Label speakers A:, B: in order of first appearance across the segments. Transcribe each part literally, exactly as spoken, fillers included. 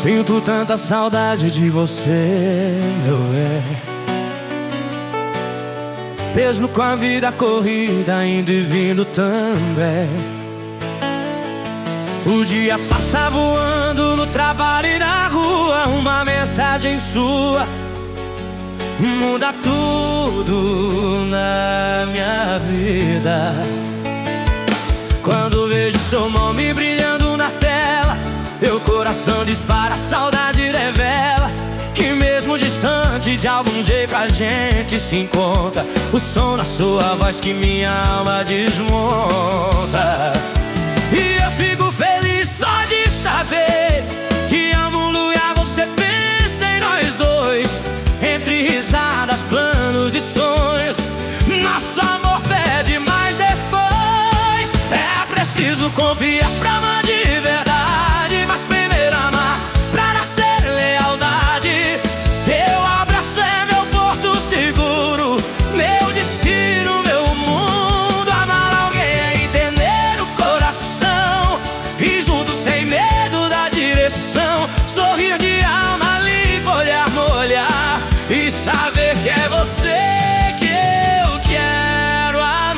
A: Sinto tanta saudade de você, meu bem. Mesmo com a vida corrida, indo e vindo também. O dia passa voando no trabalho e na rua. Uma mensagem sua muda tudo na minha vida. Quando vejo seu nome brilhando na tela, meu coração dispara, a saudade revela que mesmo distante, de algum jeito a gente se encontra. O som da sua voz que minha alma desmonta. E eu fico feliz só de saber que amo um lugar, você pensa em nós dois. Entre risadas, planos e sonhos, nosso amor pede mais depois. É preciso confiar pra amar de verdade, mas primeiro amar pra nascer lealdade. Seu abraço é meu porto seguro, meu destino, meu mundo. Amar alguém é entender o coração e juntos sem medo da direção. Sorrir de alma limpa, olhar, molhar e saber que é você que eu quero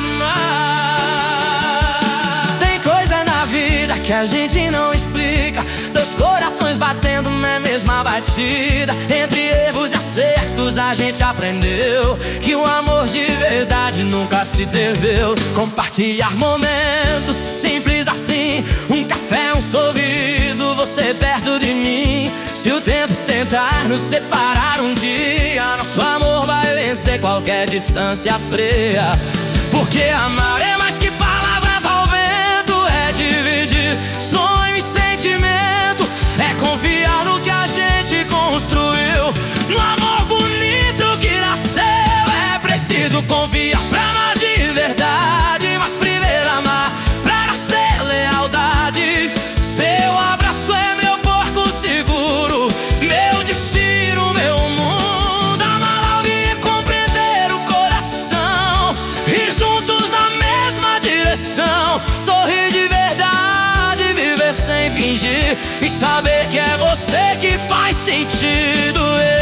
A: amar. Tem coisa na vida que a gente não explica, dois corações batendo na mesma batida. Entre erros e acertos a gente aprendeu que o amor de verdade nunca se perdeu. Compartilhar momentos simples assim, um café, um sorriso, você perto de mim. Se o tempo tentar nos separar um dia, nosso amor vai vencer qualquer distância fria. Porque amar é mais que palavras ao vento, é dividir sonho e sentimento, é confiar no que a gente construiu, no amor bonito que nasceu. É preciso confiar pra amar de verdade, mas primeiro amar pra nascer lealdade. Seu abraço é meu porto seguro, meu destino, meu mundo. Amar alguém é compreender o coração e juntos na mesma direção. Sorrir de verdade, viver sem fingir e saber que é você que faz sentido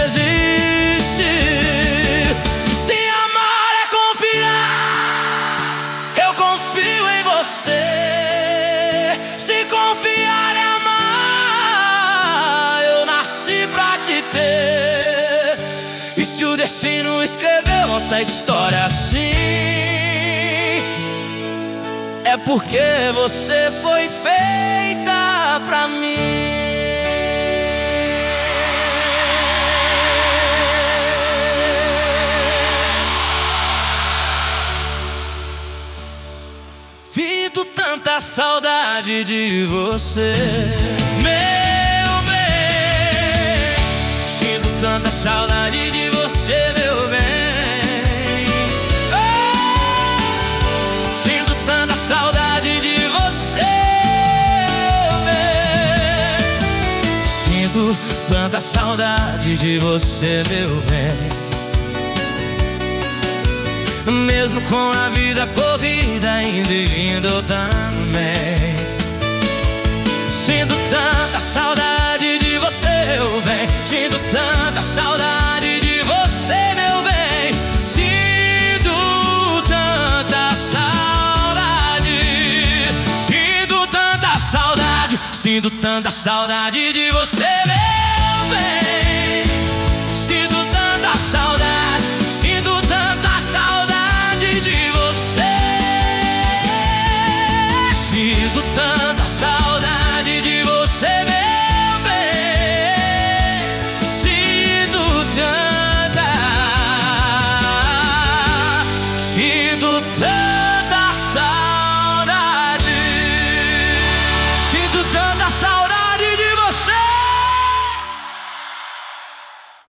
A: existir. Se amar é confiar, eu confio em você. Se confiar é amar, eu nasci pra te ter. E se o destino escreveu nossa história assim, é porque você foi feita pra mim. Sinto tanta saudade de você, meu bem. Sinto tanta saudade de você, meu bem. Oh! Sinto tanta saudade de você, meu bem. Sinto tanta saudade de você, meu bem. Mesmo com a vida corrida, indo e vindo também. Sinto tanta saudade de você, meu bem. Sinto tanta saudade de você, meu bem. Sinto tanta saudade. Sinto tanta saudade. Sinto tanta saudade de você.